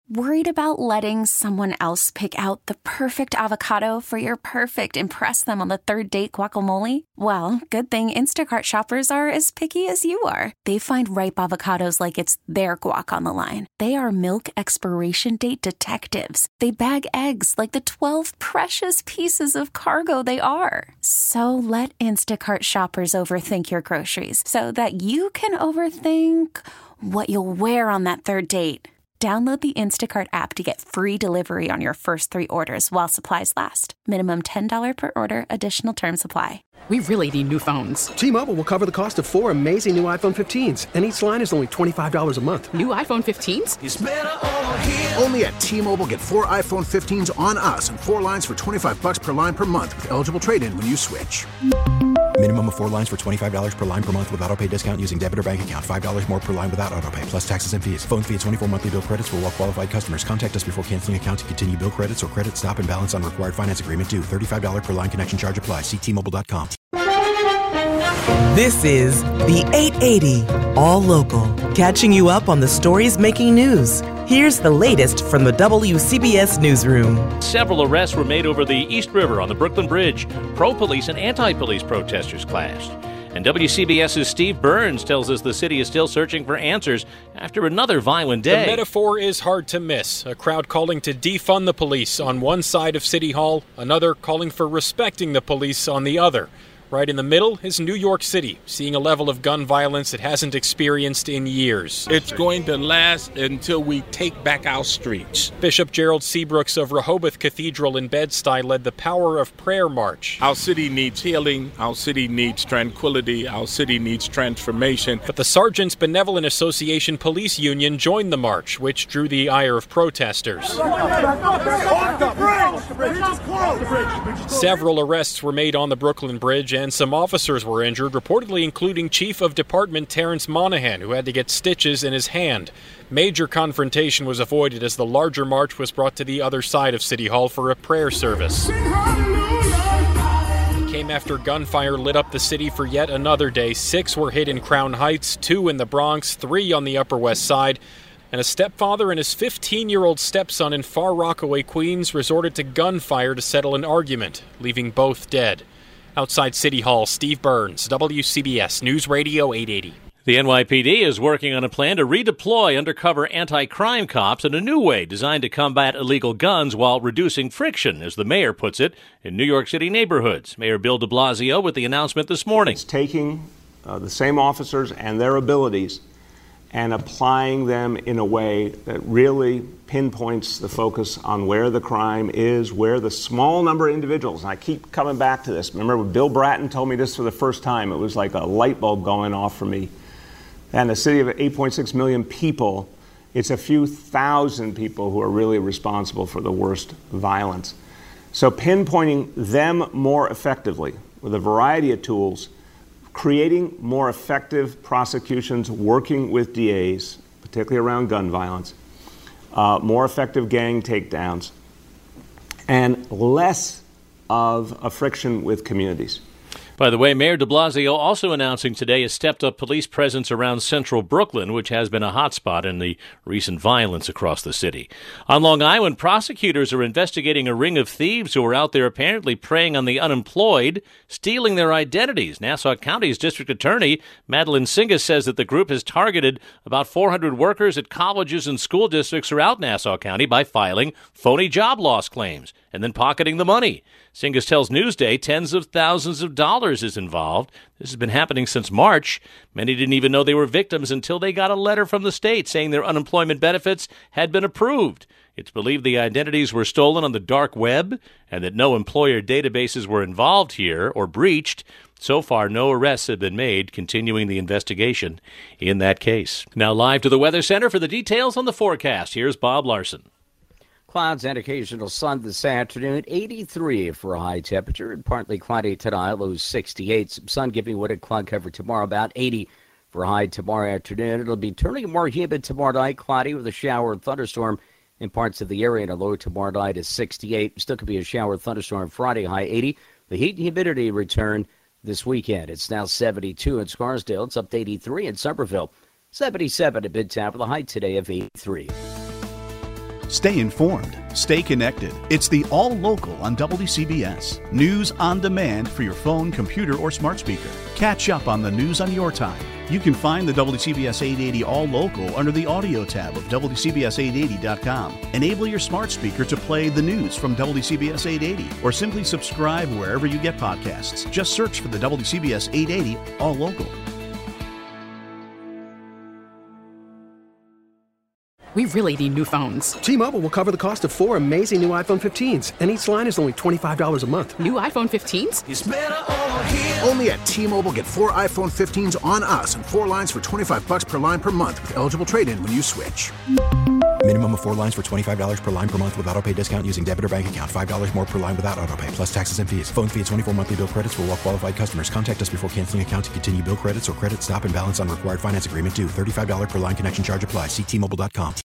Worried about letting someone else pick out the perfect avocado for your perfect impress them on the third date guacamole? Well, good thing Instacart shoppers are as picky as you are. They find ripe avocados like it's their guac on the line. They are milk expiration date detectives. They bag eggs like the 12 precious pieces of cargo they are. So let Instacart shoppers overthink your groceries so that you can overthink what you'll wear on that third date. Download the Instacart app to get free delivery on your first 3 orders while supplies last. Minimum $10 per order. Additional terms apply. We really need new phones. T-Mobile will cover the cost of 4 amazing new iPhone 15s, and each line is only $25 a month. New iPhone 15s? It's better over here. Only at T-Mobile, get 4 iPhone 15s on us and 4 lines for $25 per line per month with eligible trade-in when you switch. Minimum of 4 lines for $25 per line per month with autopay discount using debit or bank account. $5 more per line without autopay, plus taxes and fees. Phone fee at 24 monthly bill credits for well-qualified customers. Contact us before canceling account to continue bill credits or credit stop and balance on required finance agreement due. $35 per line connection charge applies. See T-Mobile.com. This is the 880 All Local, catching you up on the stories making news. Here's the latest from the WCBS Newsroom. Several arrests were made over the East River on the Brooklyn Bridge. Pro-police and anti-police protesters clashed. And WCBS's Steve Burns tells us the city is still searching for answers after another violent day. The metaphor is hard to miss. A crowd calling to defund the police on one side of City Hall, another calling for respecting the police on the other. Right in the middle is New York City, seeing a level of gun violence it hasn't experienced in years. It's going to last until we take back our streets. Bishop Gerald Seabrooks of Rehoboth Cathedral in Bed-Stuy led the Power of Prayer March. Our city needs healing. Our city needs tranquility. Our city needs transformation. But the Sergeants Benevolent Association Police Union joined the march, which drew the ire of protesters. Several arrests were made on the Brooklyn Bridge, and some officers were injured, reportedly including Chief of Department Terrence Monahan, who had to get stitches in his hand. Major confrontation was avoided as the larger march was brought to the other side of City Hall for a prayer service. It came after gunfire lit up the city for yet another day. 6 were hit in Crown Heights, 2 in the Bronx, 3 on the Upper West Side. And a stepfather and his 15-year-old stepson in Far Rockaway, Queens, resorted to gunfire to settle an argument, leaving both dead. Outside City Hall, Steve Burns, WCBS News Radio 880. The NYPD is working on a plan to redeploy undercover anti-crime cops in a new way designed to combat illegal guns while reducing friction, as the mayor puts it, in New York City neighborhoods. Mayor Bill de Blasio with the announcement this morning. It's taking the same officers and their abilities and applying them in a way that really pinpoints the focus on where the crime is, where the small number of individuals, and I keep coming back to this. Remember when Bill Bratton told me this for the first time, it was like a light bulb going off for me. And a city of 8.6 million people, it's a few thousand people who are really responsible for the worst violence. So pinpointing them more effectively with a variety of tools, creating more effective prosecutions, working with DAs, particularly around gun violence, more effective gang takedowns, and less of a friction with communities. By the way, Mayor de Blasio also announcing today a stepped-up police presence around central Brooklyn, which has been a hotspot in the recent violence across the city. On Long Island, prosecutors are investigating a ring of thieves who are out there apparently preying on the unemployed, stealing their identities. Nassau County's district attorney, Madeline Singas, says that the group has targeted about 400 workers at colleges and school districts throughout Nassau County by filing phony job loss claims and then pocketing the money. Singas tells Newsday tens of thousands of dollars is involved. This has been happening since March. Many didn't even know they were victims until they got a letter from the state saying their unemployment benefits had been approved. It's believed the identities were stolen on the dark web and that no employer databases were involved here or breached. So far, no arrests have been made, continuing the investigation in that case. Now live to the Weather Center for the details on the forecast. Here's Bob Larson. Clouds and occasional sun this afternoon, 83 for a high temperature, and partly cloudy tonight, low 68. Some sun giving way to cloud cover tomorrow, about 80 for a high tomorrow afternoon. It'll be turning more humid tomorrow night, cloudy with a shower and thunderstorm in parts of the area, and a low tomorrow night is 68. Still could be a shower and thunderstorm Friday, high 80. The heat and humidity return this weekend. It's now 72 in Scarsdale. It's up to 83 in Somerville. 77 at Midtown with a high today of 83. Stay informed. Stay connected. It's the All Local on WCBS. News on demand for your phone, computer, or smart speaker. Catch up on the news on your time. You can find the WCBS 880 All Local under the audio tab of WCBS880.com. Enable your smart speaker to play the news from WCBS 880 or simply subscribe wherever you get podcasts. Just search for the WCBS 880 All Local. We really need new phones. T-Mobile will cover the cost of 4 amazing new iPhone 15s, and each line is only $25 a month. New iPhone 15s? It's better over here. Only at T-Mobile, get 4 iPhone 15s on us and 4 lines for $25 per line per month with eligible trade-in when you switch. Minimum of 4 lines for $25 per line per month with autopay discount using debit or bank account. $5 more per line without autopay, plus taxes and fees. Phone fee at 24 monthly bill credits for well-qualified customers. Contact us before canceling account to continue bill credits or credit stop and balance on required finance agreement due. $35 per line connection charge applies. See T-Mobile.com.